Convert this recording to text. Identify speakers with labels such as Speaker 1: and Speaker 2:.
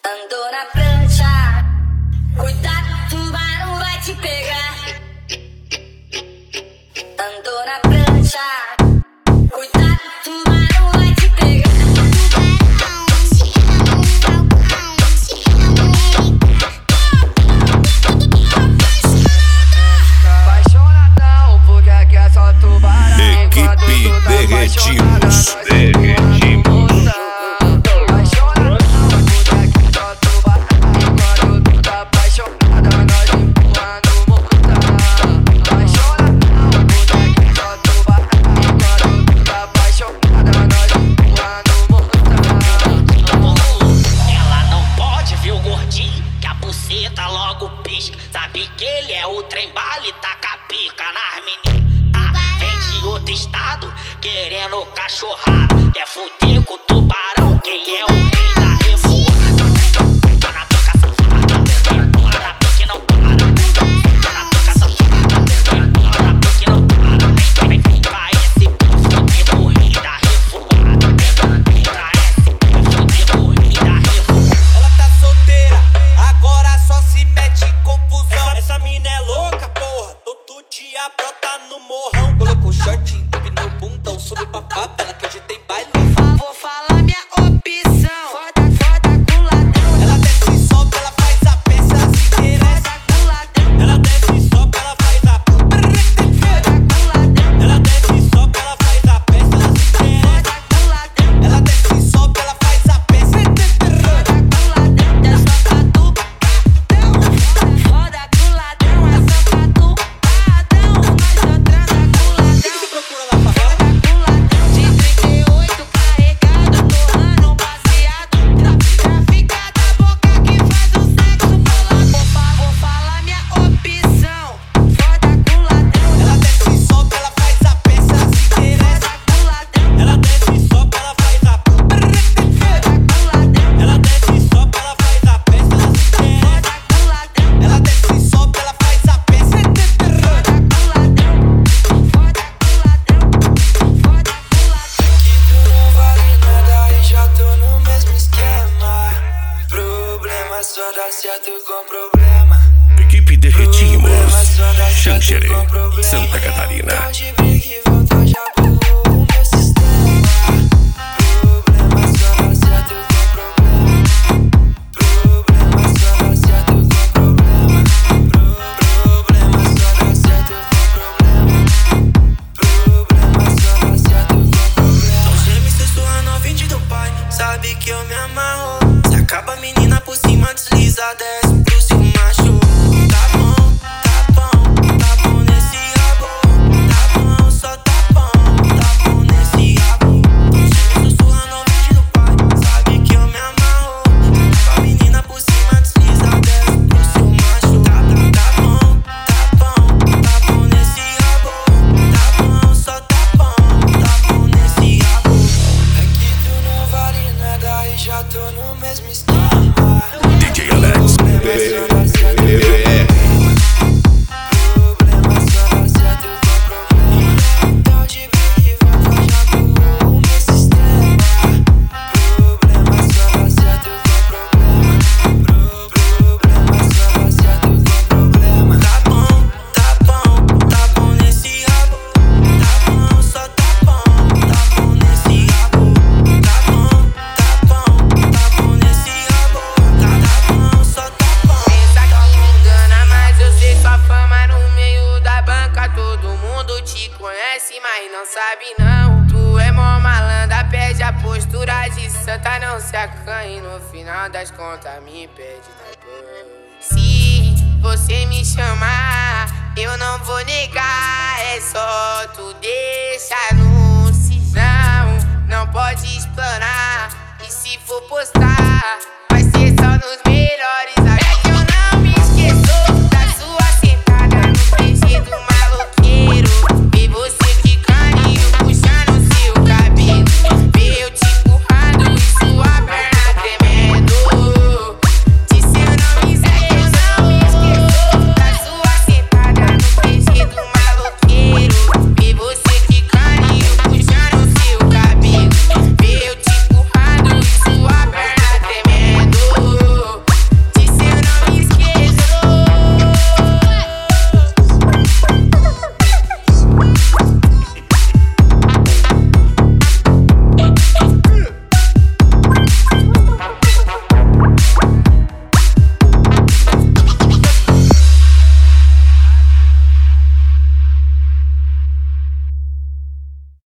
Speaker 1: Andou na prancha, cuidado, o tubarão vai te pegar. Andou na prancha, cuidado, o tubarão vai te pegar.
Speaker 2: Apaixonadão, porque aqui é só tubarão.
Speaker 3: Equipe Derretimos.
Speaker 4: Logo pisca, sabe que ele é o trem bala e taca pica nas meninas. Vem de outro estado, querendo cachorrada. Quer fuder com o tubarão, quem é o rei da revoada. Tá na pica safada, tá na pique não para. Tá na pica safada, tá na pique não para. Vem pra esse fuder com o rei da revoada. Pra esse fuder com o rei da revoada.
Speaker 5: Ela tá solteira, agora só se mete em confusão. Essa mina é louca, porra, todo dia brota no morrão. Colocou short, bebe no bundão, sobe pra favela que hoje tem baile.
Speaker 1: Vou falar minha opção. Foda com ladrão.
Speaker 5: Ela desce e sobe, ela faz a peça se querer.
Speaker 1: Foda com ladrão.
Speaker 5: Ela desce e sobe, ela faz a
Speaker 1: Foda com ladrão.
Speaker 5: Ela desce e sobe, ela faz a peça se querer.
Speaker 1: Foda com ladrão.
Speaker 5: Ela desce e sobe, ela faz a peça.
Speaker 1: Foda com ladrão. É só pra tu. Foda com ladrão. É só pra tu. Mas eu transa com ladrão.
Speaker 5: Você procura na favela?
Speaker 1: Foda com ladrão. De 38 carregado, torrando passeado. Trafica da boca que faz o sexo bolado. Vou falar minha opção. Foda com ladrão.
Speaker 5: Ela desce e sobe, ela faz a peça se querer.
Speaker 1: Foda com ladrão.
Speaker 5: Ela desce e sobe, ela faz a
Speaker 1: Foda com ladrão.
Speaker 5: Ela desce e sobe, ela faz a peça se querer.
Speaker 1: Foda com ladrão.
Speaker 5: Ela desce e sobe, ela faz a peça.
Speaker 1: Foda com ladrão. Foda com ladrão. Foda com ladrão.
Speaker 5: Que tu não vale nada e já tô no mesmo esquema. Problema só dá certo com problema.
Speaker 3: Equipe Derretimos. Xanxerê, Santa Catarina.
Speaker 5: Então de briga e volta já pulou o meu sistema. Problema só dá certo com problema. Problema só dá certo com problema. Problema só dá certo com problema. Problema só dá certo com problema. Então geme se sua novinha do pai, sabe que eu me amarro. Se acaba a menina por cima, desliza, desce pro seu macho. Tá bom nesse rabo. Tá bom, só tá bom nesse rabo. Então geme se sua novinha do pai, sabe que eu me amarro. Se a menina por cima, desliza, desce pro seu macho. Tá bom nesse rabo. Tá bom, só tá bom nesse rabo. É que tu não vale nada e já tô no mesmo esquema.
Speaker 3: DJ Alex.
Speaker 5: Problema só dá certo com problema. Então de briga e volta já pulou o meu sistema. Problema só dá certo com problema. Problema só dá certo com problema. Tá bom nesse rabo. Tá bom, só tá bom nesse rabo. Tá bom nesse rabo. Tá bom, só tá bom.
Speaker 6: Pensa que engana, mas eu sei sua fama no meio da banca. Todo mundo te conhece, mas não sabe não. Tu é mó malandra, perde a postura de santa. Não se acanhe, no final das contas me pede depois. Se você me chamar, eu não vou negar. É só tu deixar no sinal. Não pode explanar, e se for postar